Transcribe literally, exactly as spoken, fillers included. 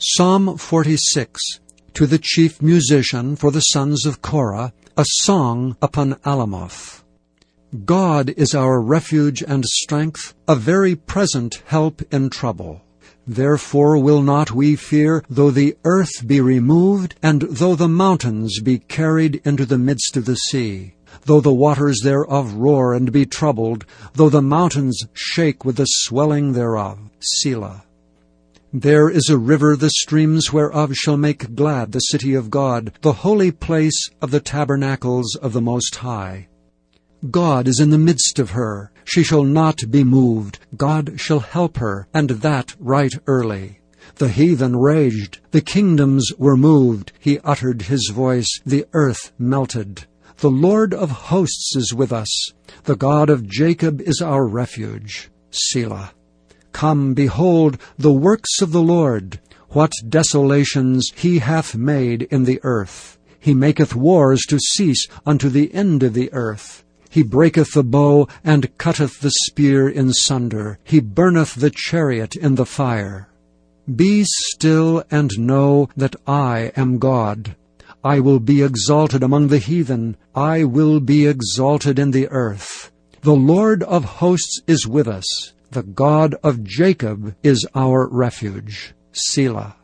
Psalm forty-six, to the chief musician for the sons of Korah, a song upon Alamoth. God is our refuge and strength, a very present help in trouble. Therefore will not we fear, though the earth be removed, and though the mountains be carried into the midst of the sea, though the waters thereof roar and be troubled, though the mountains shake with the swelling thereof. Selah. There is a river, the streams whereof shall make glad the city of God, the holy place of the tabernacles of the Most High. God is in the midst of her. She shall not be moved. God shall help her, and that right early. The heathen raged. The kingdoms were moved. He uttered his voice. The earth melted. The Lord of hosts is with us. The God of Jacob is our refuge. Selah. Come, behold the works of the Lord, what desolations he hath made in the earth. He maketh wars to cease unto the end of the earth. He breaketh the bow, and cutteth the spear in sunder. He burneth the chariot in the fire. Be still, and know that I am God. I will be exalted among the heathen. I will be exalted in the earth. The Lord of hosts is with us. The God of Jacob is our refuge. Selah.